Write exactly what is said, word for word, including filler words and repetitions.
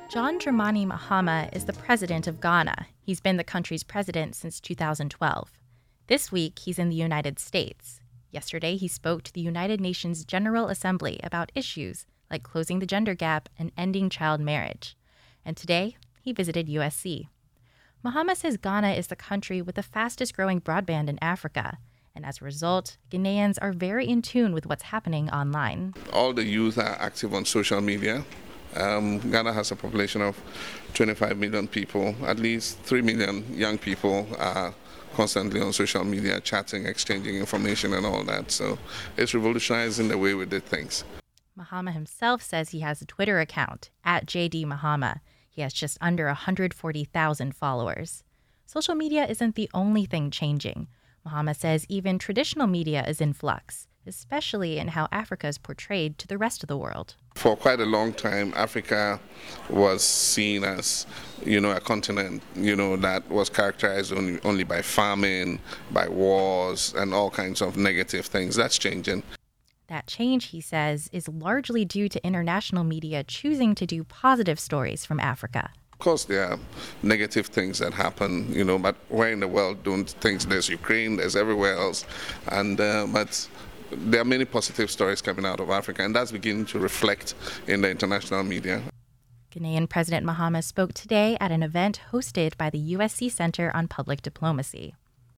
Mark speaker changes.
Speaker 1: John Dramani Mahama is the president of Ghana. He's been the country's president since two thousand twelve. This week, he's in the United States. Yesterday, he spoke to the United Nations General Assembly about issues like closing the gender gap and ending child marriage. And today, he visited U S C. Mahama says Ghana is the country with the fastest growing broadband in Africa. And as a result, Ghanaians are very in tune with what's happening online.
Speaker 2: All the youth are active on social media. Um, Ghana has a population of twenty-five million people. At least three million young people are constantly on social media, chatting, exchanging information and all that. So it's revolutionizing the way we did things.
Speaker 1: Mahama himself says he has a Twitter account, at J D Mahama. He has just under one hundred forty thousand followers. Social media isn't the only thing changing. Mahama says even traditional media is in flux, especially in how Africa is portrayed to the rest of the world.
Speaker 2: For quite a long time, Africa was seen as, you know, a continent, you know, that was characterized only, only by famine, by wars, and all kinds of negative things. That's changing.
Speaker 1: That change, he says, is largely due to international media choosing to do positive stories from Africa.
Speaker 2: Of course, there are negative things that happen, you know, but where in the world don't things? There's Ukraine, there's everywhere else, and uh, but there are many positive stories coming out of Africa, and that's beginning to reflect in the international media.
Speaker 1: Ghanaian President Mahama spoke today at an event hosted by the U S C Center on Public Diplomacy.